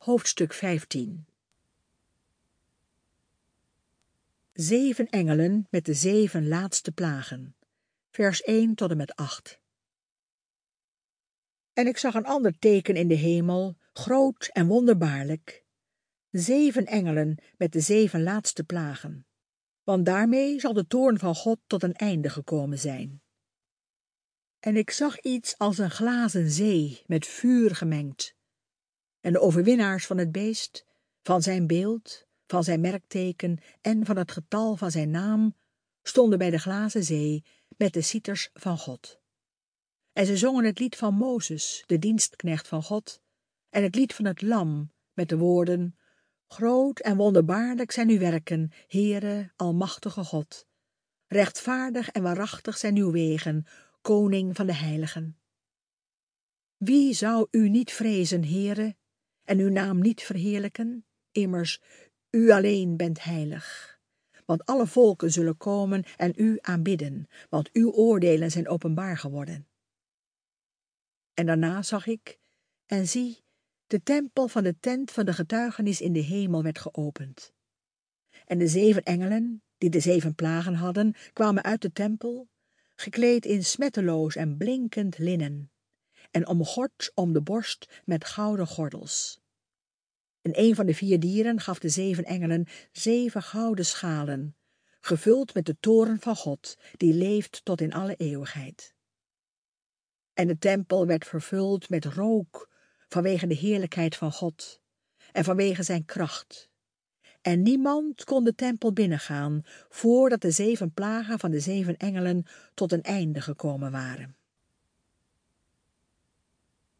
Hoofdstuk 15. 7 engelen met de 7 laatste plagen. Vers 1 tot en met 8. En ik zag een ander teken in de hemel, groot en wonderbaarlijk. 7 engelen met de 7 laatste plagen. Want daarmee zal de toorn van God tot een einde gekomen zijn. En ik zag iets als een glazen zee met vuur gemengd. En de overwinnaars van het beest, van zijn beeld, van zijn merkteken en van het getal van zijn naam, stonden bij de glazen zee met de citers van God. En ze zongen het lied van Mozes, de dienstknecht van God, en het lied van het lam met de woorden: Groot en wonderbaarlijk zijn uw werken, Heere, almachtige God. Rechtvaardig en waarachtig zijn uw wegen, Koning van de heiligen. Wie zou u niet vrezen, Heere, en uw naam niet verheerlijken? Immers, u alleen bent heilig. Want alle volken zullen komen en u aanbidden, want uw oordelen zijn openbaar geworden. En daarna zag ik, en zie, de tempel van de tent van de getuigenis in de hemel werd geopend. En de 7 engelen, die de 7 plagen hadden, kwamen uit de tempel, gekleed in smetteloos en blinkend linnen, en omgord om de borst met gouden gordels. En een van de 4 dieren gaf de 7 engelen 7 gouden schalen, gevuld met de toorn van God, die leeft tot in alle eeuwigheid. En de tempel werd vervuld met rook vanwege de heerlijkheid van God en vanwege zijn kracht. En niemand kon de tempel binnengaan, voordat de 7 plagen van de 7 engelen tot een einde gekomen waren.